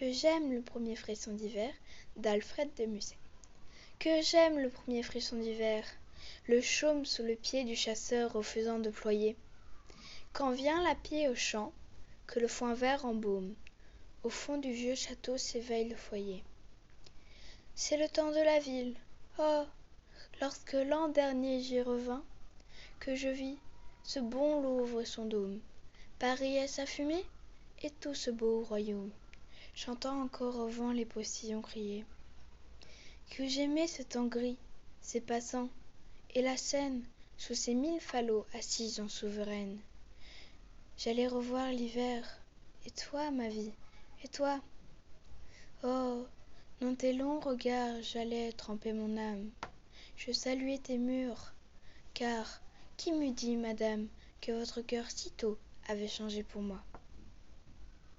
Que j'aime le premier frisson d'hiver d'Alfred de Musset. Que j'aime le premier frisson d'hiver, le chaume sous le pied du chasseur au faisan déployé. Quand vient la pie au champ, que le foin vert embaume, au fond du vieux château s'éveille le foyer. C'est le temps de la ville. Oh, lorsque l'an dernier j'y revins, que je vis ce bon Louvre et son dôme, Paris et sa fumée, et tout ce beau royaume, chantant encore au vent les postillons crier. Que j'aimais ce temps gris, ces passants, et la Seine, sous ses 1000 falots assise en souveraine. J'allais revoir l'hiver, et toi, ma vie, et toi. Oh, dans tes longs regards j'allais tremper mon âme. Je saluais tes murs, car qui m'eût dit, madame, que votre cœur si tôt avait changé pour moi.